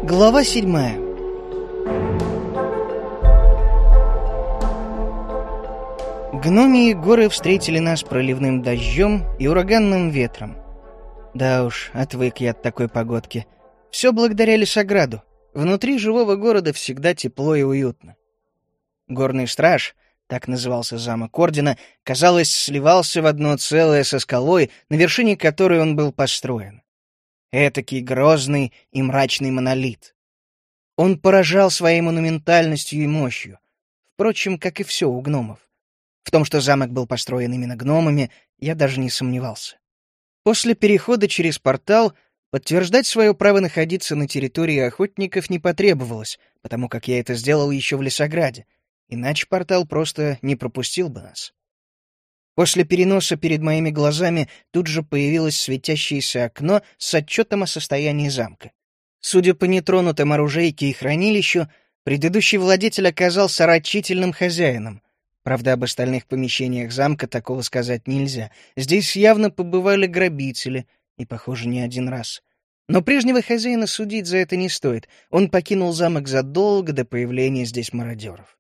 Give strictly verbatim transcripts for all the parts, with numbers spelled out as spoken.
Глава седьмая. Гномьи горы встретили нас проливным дождем и ураганным ветром. Да уж, отвык я от такой погодки. Все благодаря Лесограду. Внутри живого города всегда тепло и уютно. Горный страж, так назывался замок Ордена, казалось, сливался в одно целое со скалой, на вершине которой он был построен. Этакий грозный и мрачный монолит. Он поражал своей монументальностью и мощью. Впрочем, как и все у гномов. В том, что замок был построен именно гномами, я даже не сомневался. После перехода через портал подтверждать свое право находиться на территории охотников не потребовалось, потому как я это сделал еще в Лесограде, иначе портал просто не пропустил бы нас. После переноса перед моими глазами тут же появилось светящееся окно с отчетом о состоянии замка. Судя по нетронутым оружейке и хранилищу, предыдущий владетель оказался рачительным хозяином. Правда, об остальных помещениях замка такого сказать нельзя. Здесь явно побывали грабители, и, похоже, не один раз. Но прежнего хозяина судить за это не стоит. Он покинул замок задолго до появления здесь мародеров.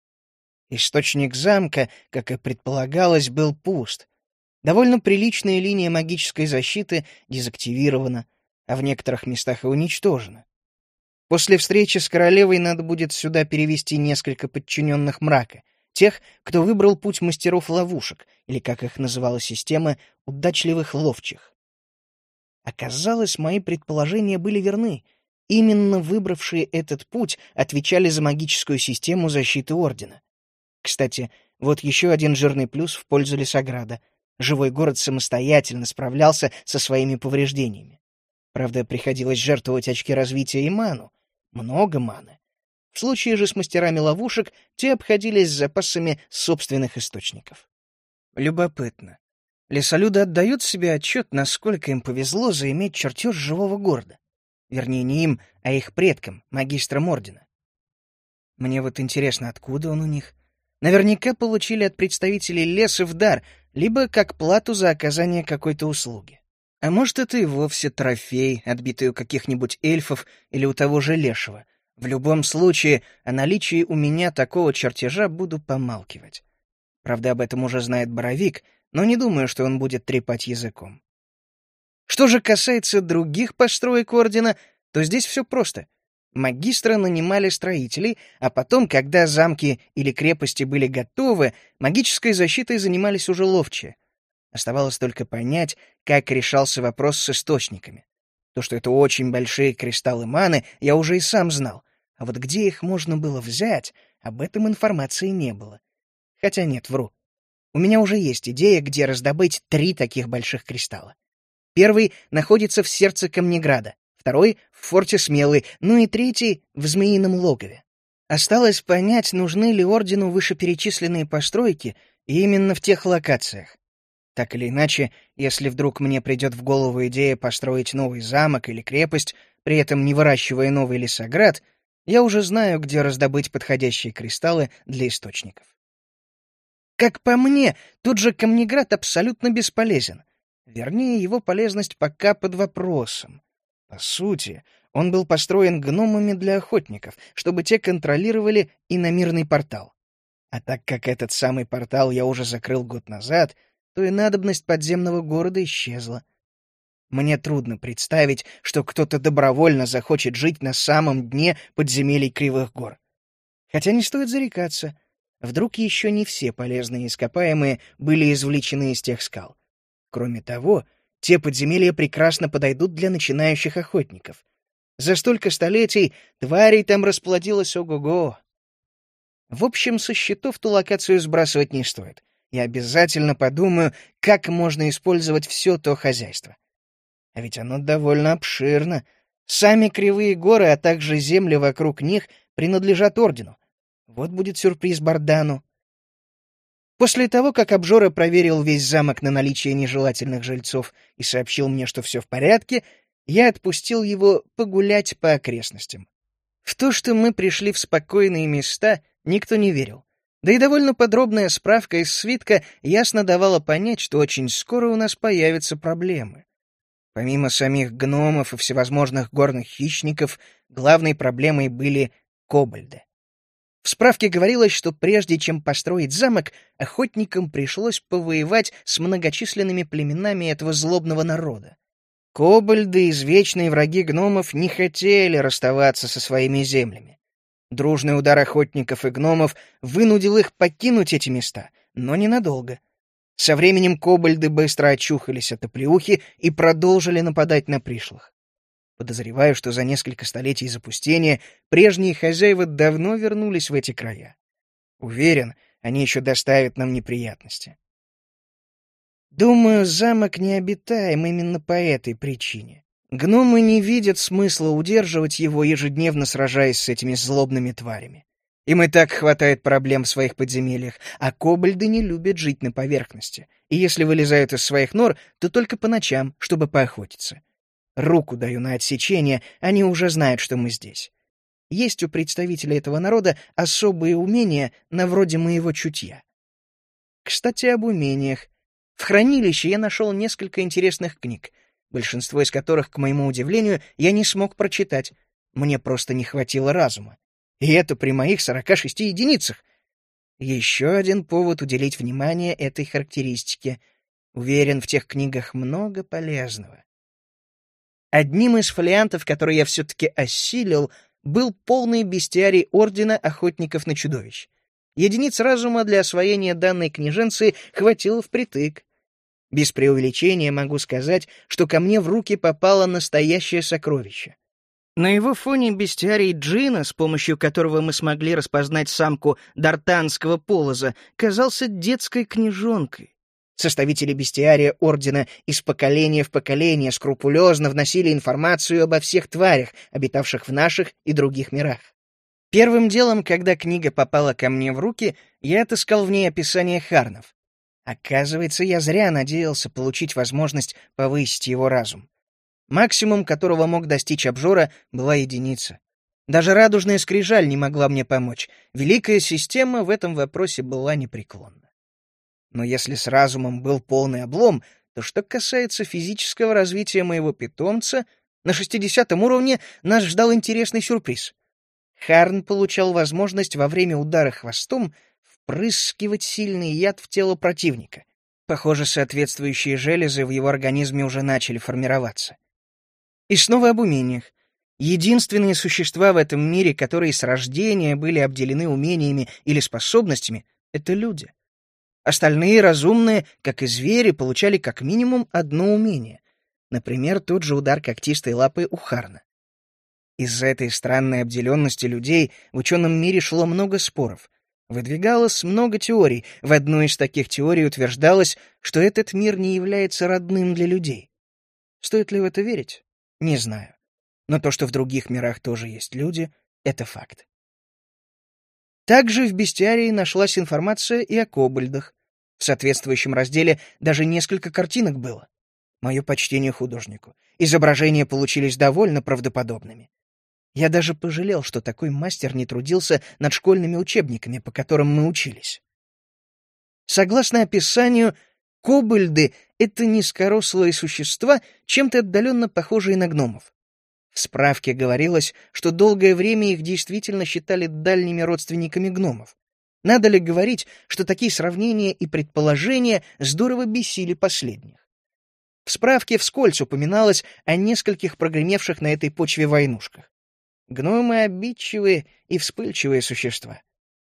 Источник замка, как и предполагалось, был пуст. Довольно приличная линия магической защиты дезактивирована, а в некоторых местах и уничтожена. После встречи с королевой надо будет сюда перевести несколько подчиненных мрака, тех, кто выбрал путь мастеров ловушек, или, как их называла система, удачливых ловчих. Оказалось, мои предположения были верны. Именно выбравшие этот путь отвечали за магическую систему защиты Ордена. Кстати, вот еще один жирный плюс в пользу Лесограда. Живой город самостоятельно справлялся со своими повреждениями. Правда, приходилось жертвовать очки развития и ману. Много маны. В случае же с мастерами ловушек те обходились запасами собственных источников. Любопытно. Лесолюды отдают себе отчет, насколько им повезло заиметь чертеж живого города. Вернее, не им, а их предкам, магистрам Ордена. Мне вот интересно, откуда он у них? Наверняка получили от представителей леса в дар, либо как плату за оказание какой-то услуги. А может, это и вовсе трофей, отбитый у каких-нибудь эльфов или у того же лешего. В любом случае, о наличии у меня такого чертежа буду помалкивать. Правда, об этом уже знает Боровик, но не думаю, что он будет трепать языком. Что же касается других построек Ордена, то здесь все просто. Магистры нанимали строителей, а потом, когда замки или крепости были готовы, магической защитой занимались уже ловчие. Оставалось только понять, как решался вопрос с источниками. То, что это очень большие кристаллы маны, я уже и сам знал. А вот где их можно было взять, об этом информации не было. Хотя нет, вру. У меня уже есть идея, где раздобыть три таких больших кристалла. Первый находится в сердце Камнеграда, второй — в форте Смелый, ну и третий — в Змеином логове. Осталось понять, нужны ли Ордену вышеперечисленные постройки именно в тех локациях. Так или иначе, если вдруг мне придет в голову идея построить новый замок или крепость, при этом не выращивая новый лесоград, я уже знаю, где раздобыть подходящие кристаллы для источников. Как по мне, тот же Камнеград абсолютно бесполезен. Вернее, его полезность пока под вопросом. По сути, он был построен гномами для охотников, чтобы те контролировали иномирный портал. А так как этот самый портал я уже закрыл год назад, то и надобность подземного города исчезла. Мне трудно представить, что кто-то добровольно захочет жить на самом дне подземелий Кривых гор. Хотя не стоит зарекаться. Вдруг еще не все полезные ископаемые были извлечены из тех скал. Кроме того, те подземелья прекрасно подойдут для начинающих охотников. За столько столетий тварей там расплодилось ого-го. В общем, со счетов ту локацию сбрасывать не стоит. Я обязательно подумаю, как можно использовать все то хозяйство. А ведь оно довольно обширно. Сами Кривые горы, а также земли вокруг них принадлежат Ордену. Вот будет сюрприз Бардану. После того, как обжора проверил весь замок на наличие нежелательных жильцов и сообщил мне, что все в порядке, я отпустил его погулять по окрестностям. В то, что мы пришли в спокойные места, никто не верил. Да и довольно подробная справка из свитка ясно давала понять, что очень скоро у нас появятся проблемы. Помимо самих гномов и всевозможных горных хищников, главной проблемой были кобальды. В справке говорилось, что прежде чем построить замок, охотникам пришлось повоевать с многочисленными племенами этого злобного народа. Кобальды, извечные враги гномов, не хотели расставаться со своими землями. Дружный удар охотников и гномов вынудил их покинуть эти места, но ненадолго. Со временем кобальды быстро очухались от оплеухи и продолжили нападать на пришлых. Подозреваю, что за несколько столетий запустения прежние хозяева давно вернулись в эти края. Уверен, они еще доставят нам неприятности. Думаю, замок необитаем именно по этой причине. Гномы не видят смысла удерживать его, ежедневно сражаясь с этими злобными тварями. Им и так хватает проблем в своих подземельях, а кобальды не любят жить на поверхности, и если вылезают из своих нор, то только по ночам, чтобы поохотиться. Руку даю на отсечение, они уже знают, что мы здесь. Есть у представителей этого народа особые умения, на вроде моего чутья. Кстати, об умениях. В хранилище я нашел несколько интересных книг, большинство из которых, к моему удивлению, я не смог прочитать. Мне просто не хватило разума. И это при моих сорока шести единицах. Еще один повод уделить внимание этой характеристике. Уверен, в тех книгах много полезного. Одним из фолиантов, который я все-таки осилил, был полный бестиарий Ордена Охотников на Чудовищ. Единиц разума для освоения данной книженцы хватило впритык. Без преувеличения могу сказать, что ко мне в руки попало настоящее сокровище. На его фоне бестиарий Джина, с помощью которого мы смогли распознать самку дартанского полоза, казался детской книжонкой. Составители бестиария Ордена из поколения в поколение скрупулезно вносили информацию обо всех тварях, обитавших в наших и других мирах. Первым делом, когда книга попала ко мне в руки, я отыскал в ней описание харнов. Оказывается, я зря надеялся получить возможность повысить его разум. Максимум, которого мог достичь обжора, была единица. Даже радужная скрижаль не могла мне помочь. Великая система в этом вопросе была непреклонна. Но если с разумом был полный облом, то что касается физического развития моего питомца, на шестидесятом уровне нас ждал интересный сюрприз. Харн получал возможность во время удара хвостом впрыскивать сильный яд в тело противника. Похоже, соответствующие железы в его организме уже начали формироваться. И снова об умениях. Единственные существа в этом мире, которые с рождения были обделены умениями или способностями, — это люди. Остальные разумные, как и звери, получали как минимум одно умение. Например, тот же удар когтистой лапы у Харна. Из-за этой странной обделенности людей в ученом мире шло много споров. Выдвигалось много теорий. В одной из таких теорий утверждалось, что этот мир не является родным для людей. Стоит ли в это верить? Не знаю. Но то, что в других мирах тоже есть люди, — это факт. Также в бестиарии нашлась информация и о кобальдах. В соответствующем разделе даже несколько картинок было. Мое почтение художнику. Изображения получились довольно правдоподобными. Я даже пожалел, что такой мастер не трудился над школьными учебниками, по которым мы учились. Согласно описанию, кобальды — это низкорослые существа, чем-то отдаленно похожие на гномов. В справке говорилось, что долгое время их действительно считали дальними родственниками гномов. Надо ли говорить, что такие сравнения и предположения здорово бесили последних? В справке вскользь упоминалось о нескольких прогремевших на этой почве войнушках. Гномы — обидчивые и вспыльчивые существа.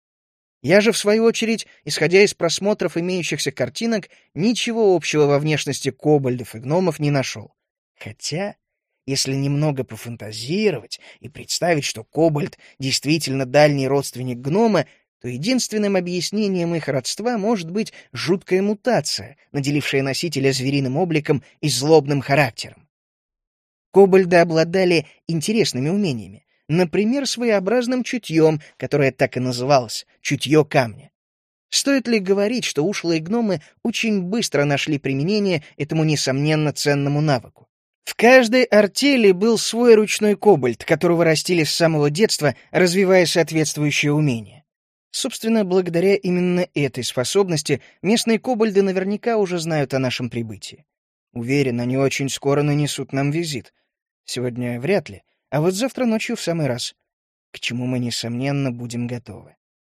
Я же, в свою очередь, исходя из просмотров имеющихся картинок, ничего общего во внешности кобальдов и гномов не нашел. Хотя, если немного пофантазировать и представить, что кобальд действительно дальний родственник гнома, то единственным объяснением их родства может быть жуткая мутация, наделившая носителя звериным обликом и злобным характером. Кобальды обладали интересными умениями, например, своеобразным чутьем, которое так и называлось — чутье камня. Стоит ли говорить, что ушлые гномы очень быстро нашли применение этому, несомненно, ценному навыку? В каждой артели был свой ручной кобальд, которого растили с самого детства, развивая соответствующие умения. Собственно, благодаря именно этой способности местные кобальды наверняка уже знают о нашем прибытии. Уверен, они очень скоро нанесут нам визит. Сегодня вряд ли, а вот завтра ночью в самый раз. К чему мы, несомненно, будем готовы.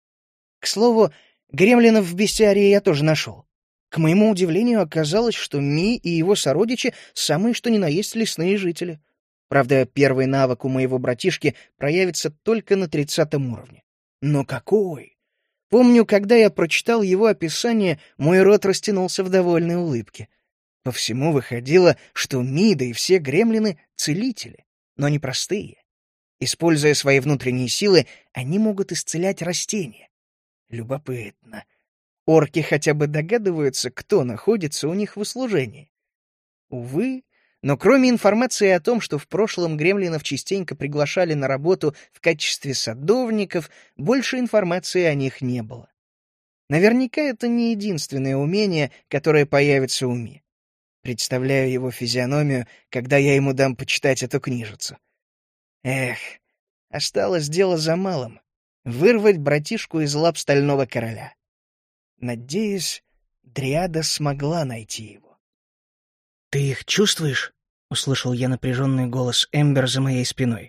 К слову, гремлинов в бестиарии я тоже нашел. К моему удивлению, оказалось, что Ми и его сородичи самые что ни на есть лесные жители. Правда, первый навык у моего братишки проявится только на тридцатом уровне. Но какой! Помню, когда я прочитал его описание, мой рот растянулся в довольной улыбке. По всему выходило, что Ми, да и все гремлины — целители, но не простые. Используя свои внутренние силы, они могут исцелять растения. Любопытно. Орки хотя бы догадываются, кто находится у них в услужении. Увы, но кроме информации о том, что в прошлом гремлинов частенько приглашали на работу в качестве садовников, больше информации о них не было. Наверняка это не единственное умение, которое появится у Ми. Представляю его физиономию, когда я ему дам почитать эту книжицу. Эх, осталось дело за малым — вырвать братишку из лап Стального Короля. Надеюсь, Дриада смогла найти его. «Ты их чувствуешь?» — услышал я напряженный голос Эмбер за моей спиной.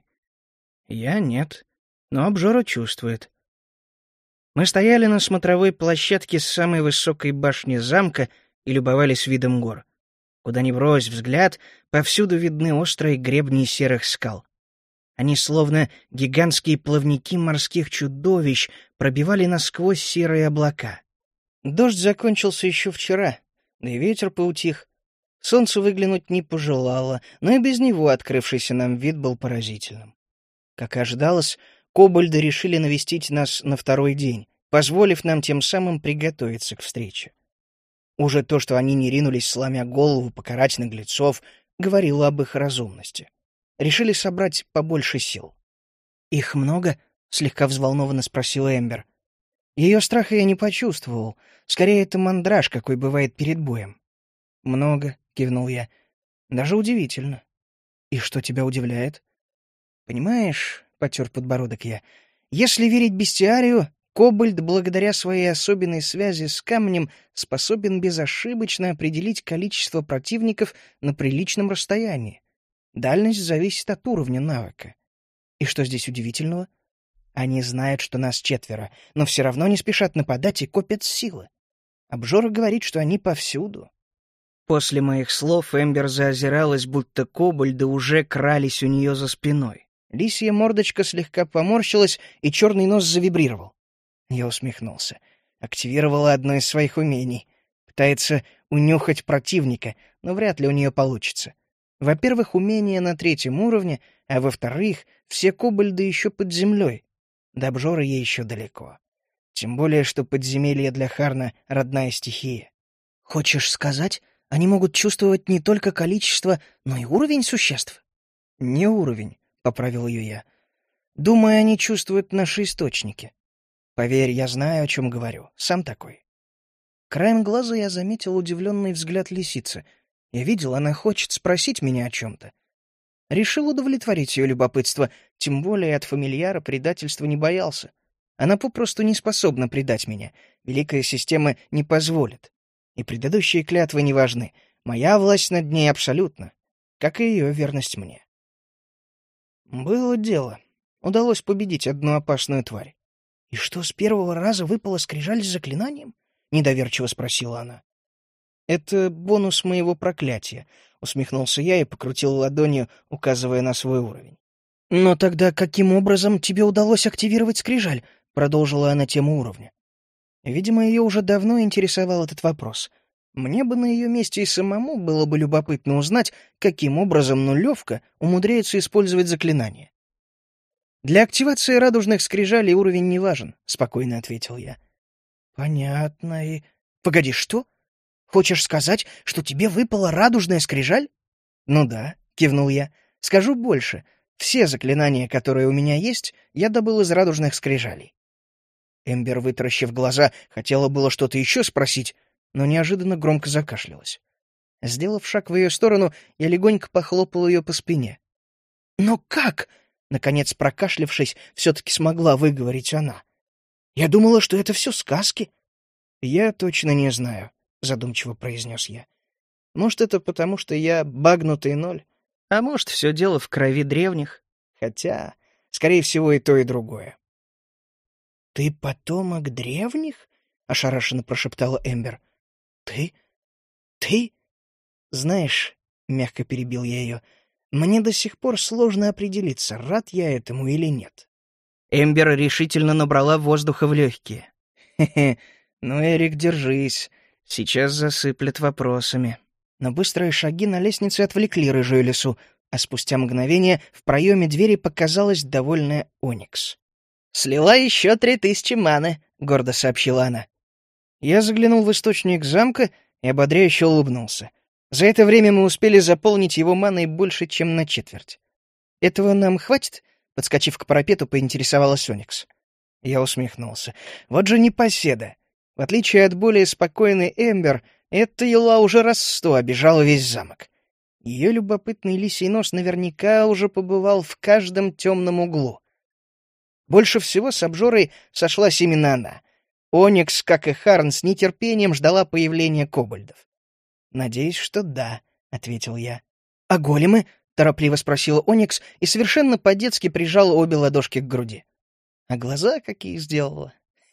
«Я нет, но обжора чувствует». Мы стояли на смотровой площадке с самой высокой башни замка и любовались видом гор. Куда ни брось взгляд, повсюду видны острые гребни серых скал. Они, словно гигантские плавники морских чудовищ, пробивали насквозь серые облака. Дождь закончился еще вчера, да и ветер поутих. Солнце выглянуть не пожелало, но и без него открывшийся нам вид был поразительным. Как и ожидалось, кобальды решили навестить нас на второй день, позволив нам тем самым приготовиться к встрече. Уже то, что они не ринулись, сломя голову, покарать наглецов, говорило об их разумности. Решили собрать побольше сил. «Их много?» — слегка взволнованно спросила Эмбер. Ее страха я не почувствовал. Скорее, это мандраж, какой бывает перед боем. «Много», — кивнул я. «Даже удивительно». «И что тебя удивляет?» «Понимаешь», — потер подбородок я, — «если верить бестиарию, кобальд, благодаря своей особенной связи с камнем, способен безошибочно определить количество противников на приличном расстоянии. Дальность зависит от уровня навыка. И что здесь удивительного? Они знают, что нас четверо, но все равно не спешат нападать и копят силы. Обжора говорит, что они повсюду». После моих слов Эмбер заозиралась, будто кобальды уже крались у нее за спиной. Лисья мордочка слегка поморщилась, и черный нос завибрировал. Я усмехнулся. Активировала одно из своих умений. Пытается унюхать противника, но вряд ли у нее получится. Во-первых, умение на третьем уровне, а во-вторых, все кобальды еще под землей. До обжора ей еще далеко. Тем более, что подземелье для Харна — родная стихия. «Хочешь сказать, они могут чувствовать не только количество, но и уровень существ?» «Не уровень», — поправил ее я. «Думаю, они чувствуют наши источники. Поверь, я знаю, о чем говорю. Сам такой». Краем глаза я заметил удивленный взгляд лисицы. Я видел, она хочет спросить меня о чем-то. Решил удовлетворить ее любопытство, тем более от фамильяра предательства не боялся. Она попросту не способна предать меня. Великая система не позволит. И предыдущие клятвы не важны. Моя власть над ней абсолютна, как и ее верность мне. Было дело. Удалось победить одну опасную тварь. «И что, с первого раза выпала скрижаль с заклинанием?» — недоверчиво спросила она. «Это бонус моего проклятия», — усмехнулся я и покрутил ладонью, указывая на свой уровень. «Но тогда каким образом тебе удалось активировать скрижаль?» — продолжила она тему уровня. Видимо, ее уже давно интересовал этот вопрос. Мне бы на ее месте и самому было бы любопытно узнать, каким образом нулевка умудряется использовать заклинание. «Для активации радужных скрижалей уровень не важен», — спокойно ответил я. «Понятно и...» «Погоди, что? Хочешь сказать, что тебе выпала радужная скрижаль?» «Ну да», — кивнул я. «Скажу больше. Все заклинания, которые у меня есть, я добыл из радужных скрижалей». Эмбер, вытаращив глаза, хотела было что-то еще спросить, но неожиданно громко закашлялась. Сделав шаг в ее сторону, я легонько похлопал ее по спине. «Но как?» — наконец прокашлявшись, все-таки смогла выговорить она. «Я думала, что это все сказки». «Я точно не знаю», — задумчиво произнес я. Может, это потому, что я багнутый ноль, а может, все дело в крови древних. Хотя, скорее всего, и то, и другое. «Ты потомок древних?» — ошарашенно прошептала Эмбер. «Ты? Ты?» «Знаешь», — мягко перебил я ее, — «мне до сих пор сложно определиться, рад я этому или нет». Эмбер решительно набрала воздуха в легкие. «Хе-хе, ну, Эрик, держись, сейчас засыплет вопросами». Но быстрые шаги на лестнице отвлекли рыжую лису, а спустя мгновение в проеме двери показалась довольная Оникс. «Слила еще три тысячи маны», — гордо сообщила она. Я заглянул в источник замка и ободряюще улыбнулся. За это время мы успели заполнить его маной больше, чем на четверть. «Этого нам хватит?» — подскочив к парапету, поинтересовалась Оникс. Я усмехнулся. «Вот же непоседа! В отличие от более спокойной Эмбер, эта юла уже раз сто обижала весь замок. Ее любопытный лисий нос наверняка уже побывал в каждом темном углу. Больше всего с обжорой сошлась именно она. Оникс, как и Харн, с нетерпением ждала появления кобальдов. «Надеюсь, что да», — ответил я. «А големы?» — торопливо спросила Оникс и совершенно по-детски прижала обе ладошки к груди. «А глаза какие сделала?»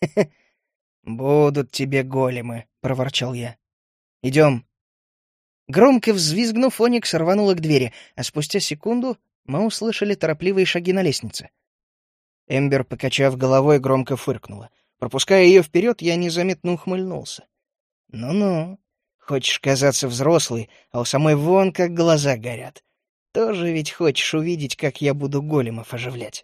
«Будут тебе големы», — проворчал я. «Идем». Громко взвизгнув, Оникс рванула к двери, а спустя секунду мы услышали торопливые шаги на лестнице. Эмбер, покачав головой, громко фыркнула. Пропуская ее вперед, я незаметно ухмыльнулся. «Ну-ну, хочешь казаться взрослой, а у самой вон как глаза горят. Тоже ведь хочешь увидеть, как я буду големов оживлять».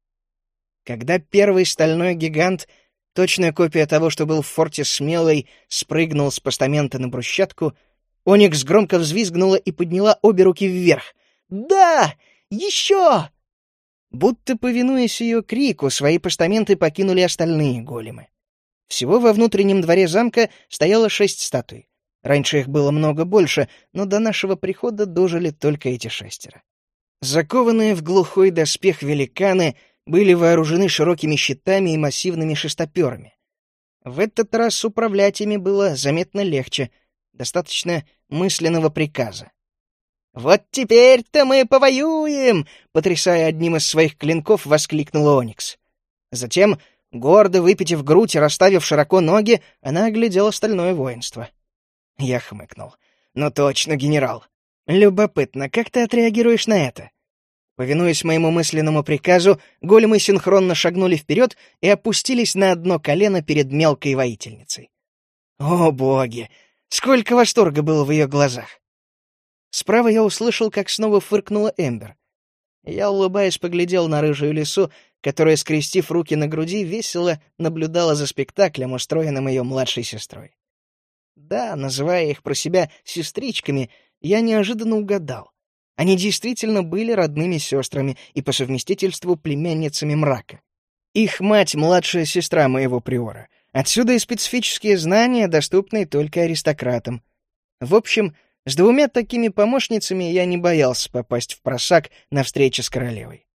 Когда первый стальной гигант, точная копия того, что был в форте Смелой, спрыгнул с постамента на брусчатку, Оникс громко взвизгнула и подняла обе руки вверх. «Да! Еще!» Будто, повинуясь ее крику, свои постаменты покинули остальные големы. Всего во внутреннем дворе замка стояло шесть статуй. Раньше их было много больше, но до нашего прихода дожили только эти шестеро. Закованные в глухой доспех великаны были вооружены широкими щитами и массивными шестоперами. В этот раз управлять ими было заметно легче, достаточно мысленного приказа. «Вот теперь-то мы повоюем!» — потрясая одним из своих клинков, воскликнула Оникс. Затем, гордо выпитив грудь и расставив широко ноги, она оглядела остальное воинство. Я хмыкнул. «Ну точно, генерал. Любопытно, как ты отреагируешь на это?» Повинуясь моему мысленному приказу, големы синхронно шагнули вперед и опустились на одно колено перед мелкой воительницей. О, боги! Сколько восторга было в ее глазах! Справа я услышал, как снова фыркнула Эмбер. Я, улыбаясь, поглядел на рыжую лису, которая, скрестив руки на груди, весело наблюдала за спектаклем, устроенным ее младшей сестрой. Да, называя их про себя сестричками, я неожиданно угадал. Они действительно были родными сестрами и по совместительству племянницами мрака. Их мать — младшая сестра моего приора. Отсюда и специфические знания, доступные только аристократам. В общем, с двумя такими помощницами я не боялся попасть в просак на встрече с королевой.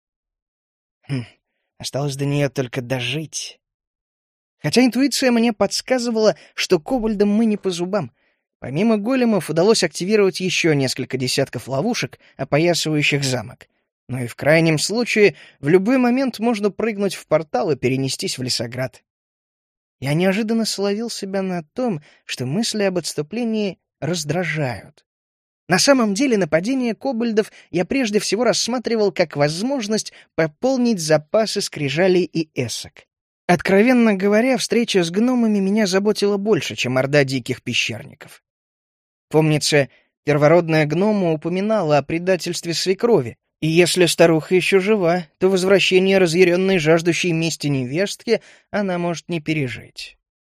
Хм, осталось до нее только дожить. Хотя интуиция мне подсказывала, что кобальдам мы не по зубам. Помимо големов удалось активировать еще несколько десятков ловушек, опоясывающих замок. Но и в крайнем случае в любой момент можно прыгнуть в портал и перенестись в Лесоград. Я неожиданно словил себя на том, что мысли об отступлении раздражают. На самом деле нападение кобальдов я прежде всего рассматривал как возможность пополнить запасы скрижалей и эсок. Откровенно говоря, встреча с гномами меня заботила больше, чем орда диких пещерников. Помнится, первородная гнома упоминала о предательстве свекрови, и если старуха еще жива, то возвращение разъяренной жаждущей мести невестки она может не пережить.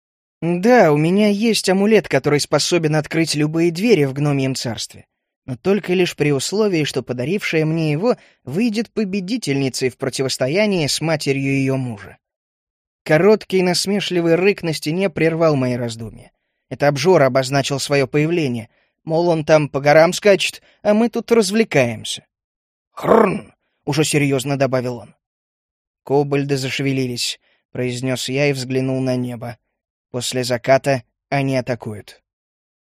Да, у меня есть амулет, который способен открыть любые двери в гномьем царстве, но только лишь при условии, что подарившая мне его выйдет победительницей в противостоянии с матерью ее мужа. Короткий насмешливый рык на стене прервал мои раздумья. Это обжора обозначил свое появление, мол, он там по горам скачет, а мы тут развлекаемся. «Хрррн!» — уже серьезно добавил он. «Кобальды зашевелились», — произнес я и взглянул на небо. «После заката они атакуют».